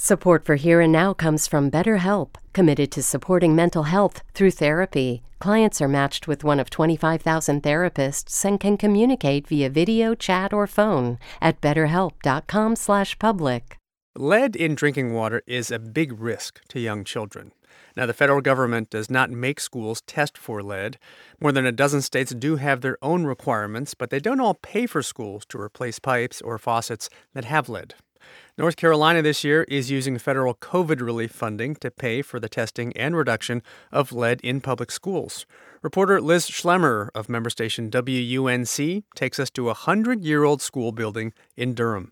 Support for Here and Now comes from BetterHelp, committed to supporting mental health through therapy. Clients are matched with one of 25,000 therapists and can communicate via video, chat, or phone at betterhelp.com/public. Lead in drinking water is a big risk to young children. Now, the federal government does not make schools test for lead. More than a dozen states do have their own requirements, but they don't all pay for schools to replace pipes or faucets that have lead. North Carolina this year is using federal COVID relief funding to pay for the testing and reduction of lead in public schools. Reporter Liz Schlemmer of member station WUNC takes us to a 100-year-old school building in Durham.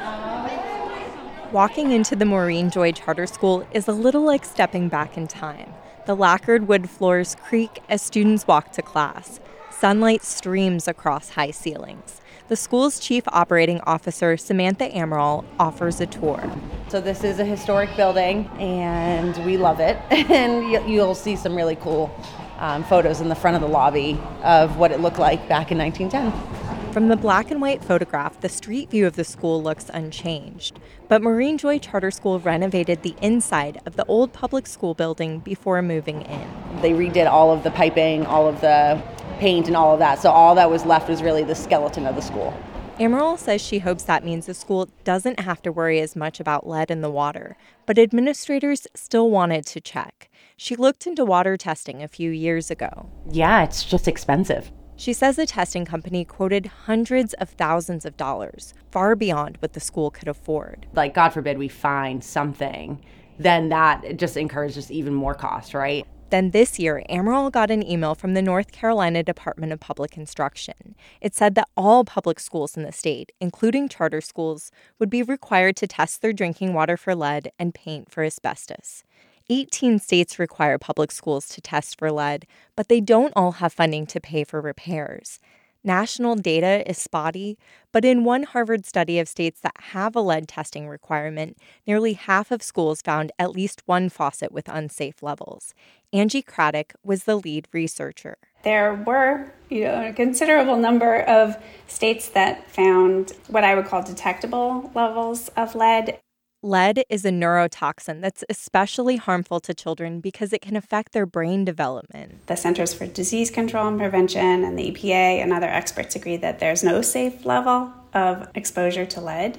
Walking into the Maureen Joy Charter School is a little like stepping back in time. The lacquered wood floors creak as students walk to class. Sunlight streams across high ceilings. The school's chief operating officer, Samantha Amaral, offers a tour. So this is a historic building, and we love it. And you'll see some really cool photos in the front of the lobby of what it looked like back in 1910. From the black and white photograph, the street view of the school looks unchanged. But Maureen Joy Charter School renovated the inside of the old public school building before moving in. They redid all of the piping, all of the paint and all of that. So all that was left was really the skeleton of the school. Amaral says she hopes that means the school doesn't have to worry as much about lead in the water, but administrators still wanted to check. She looked into water testing a few years ago. Yeah, it's just expensive. She says the testing company quoted hundreds of thousands of dollars, far beyond what the school could afford. Like, God forbid we find something, then that just encourages even more cost, right? Then this year, Amaral got an email from the North Carolina Department of Public Instruction. It said that all public schools in the state, including charter schools, would be required to test their drinking water for lead and paint for asbestos. 18 states require public schools to test for lead, but they don't all have funding to pay for repairs. National data is spotty, but in one Harvard study of states that have a lead testing requirement, nearly half of schools found at least one faucet with unsafe levels. Angie Craddock was the lead researcher. There were, a considerable number of states that found what I would call detectable levels of lead. Lead is a neurotoxin that's especially harmful to children because it can affect their brain development. The Centers for Disease Control and Prevention and the EPA and other experts agree that there's no safe level of exposure to lead.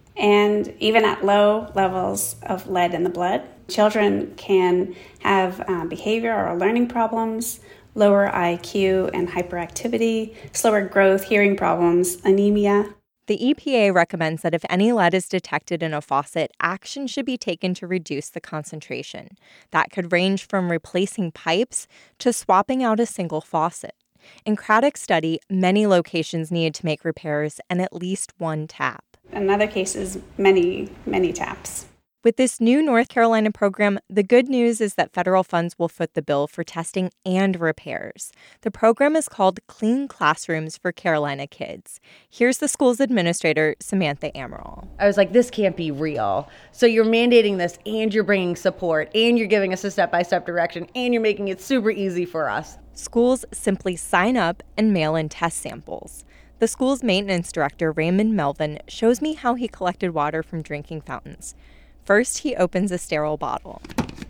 And even at low levels of lead in the blood, children can have behavior or learning problems, lower IQ and hyperactivity, slower growth, hearing problems, anemia. The EPA recommends that if any lead is detected in a faucet, action should be taken to reduce the concentration. That could range from replacing pipes to swapping out a single faucet. In Craddock's study, many locations needed to make repairs and at least one tap. In other cases, many, many taps. With this new North Carolina program, the good news is that federal funds will foot the bill for testing and repairs. The program is called Clean Classrooms for Carolina Kids. Here's the school's administrator, Samantha Amaral. I was like, this can't be real. So you're mandating this, and you're bringing support, and you're giving us a step-by-step direction, and you're making it super easy for us. Schools simply sign up and mail in test samples. The school's maintenance director, Raymond Melvin, shows me how he collected water from drinking fountains. First, he opens a sterile bottle.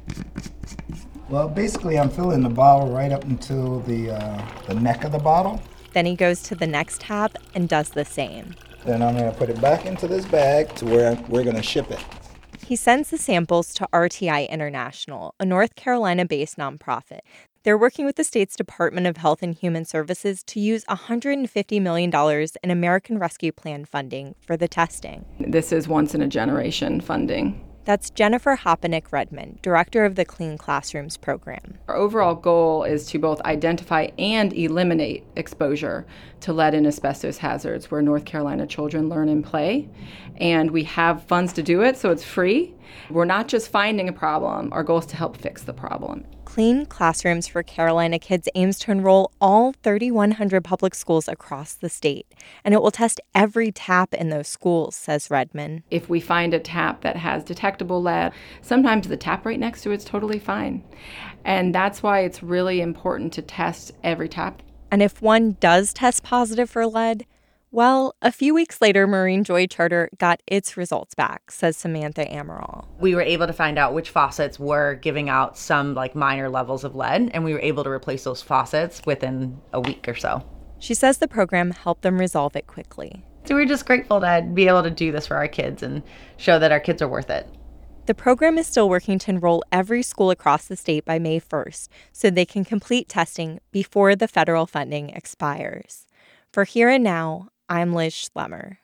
Well, basically, I'm filling the bottle right up until the neck of the bottle. Then he goes to the next tap and does the same. Then I'm going to put it back into this bag to where we're going to ship it. He sends the samples to RTI International, a North Carolina-based nonprofit. They're working with the state's Department of Health and Human Services to use $150 million in American Rescue Plan funding for the testing. This is once-in-a-generation funding. That's Jennifer Hopenick Redmond, director of the Clean Classrooms program. Our overall goal is to both identify and eliminate exposure to lead and asbestos hazards where North Carolina children learn and play. And we have funds to do it, so it's free. We're not just finding a problem. Our goal is to help fix the problem. Clean Classrooms for Carolina Kids aims to enroll all 3,100 public schools across the state, and it will test every tap in those schools, says Redmond. If we find a tap that has detectable lead, sometimes the tap right next to it's totally fine. And that's why it's really important to test every tap. And if one does test positive for lead, Well, a few weeks later, Marine Joy Charter got its results back, says Samantha Amaral. We were able to find out which faucets were giving out some minor levels of lead, and we were able to replace those faucets within a week or so. She says the program helped them resolve it quickly. So we're just grateful to be able to do this for our kids and show that our kids are worth it. The program is still working to enroll every school across the state by May 1st so they can complete testing before the federal funding expires. For Here and Now, I'm Liz Schlemmer.